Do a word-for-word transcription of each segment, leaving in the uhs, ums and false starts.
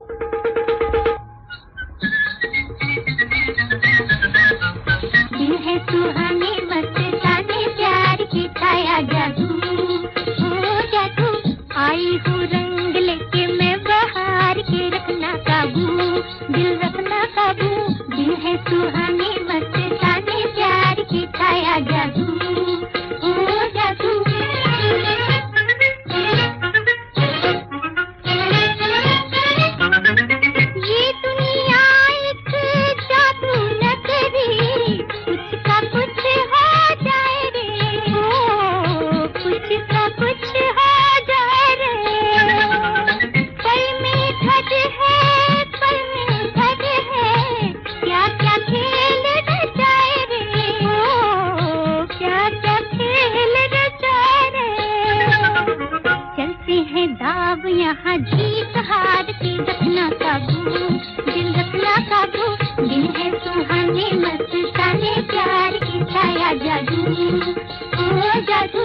दिल है सुहाने मस्ताने प्यार की छाया जादू, ओ जादू आई हूँ रंग लेके मैं बहार के, रखना काबू दिल रखना काबू। दिल है सुहाने मस्ताने प्यार की छाया जादू, ओ जादू। दाव यहाँ जीत हार की, रखना काबू दिल रखना काबू। दिल है सुहाने मस्ताने प्यार की छाया जादू, ओ जादू।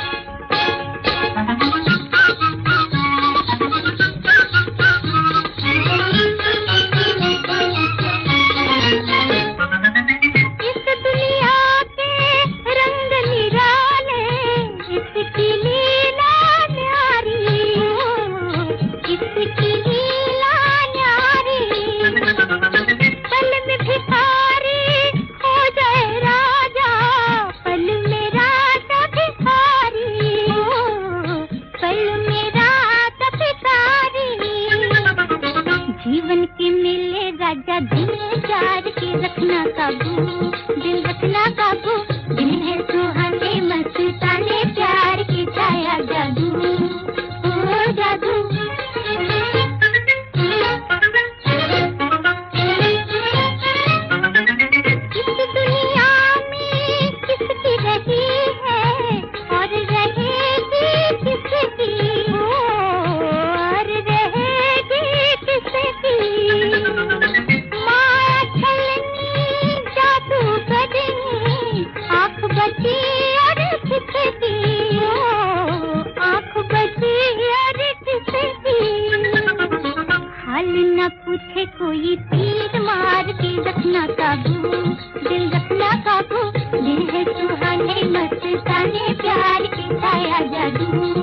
इस दुनिया के रंग निराले, इसकी लीला इसकी लीला न्यारी, पल में भिखारी हो जाए राजा, पल में राजा भिखारी, पल में राजा भिखारी। जीवन के मिले राजा दिल चार के, रखना काबू दिल रखना काबू। दिल है सुहाने मस्ताने प्यार की छाया जादू, ओ जादू। हाल न पूछे कोई तीर मार के, रखना काबू दिल रखना काबू। दिल है सुहाने मस्ताने प्यार की छाया जादू।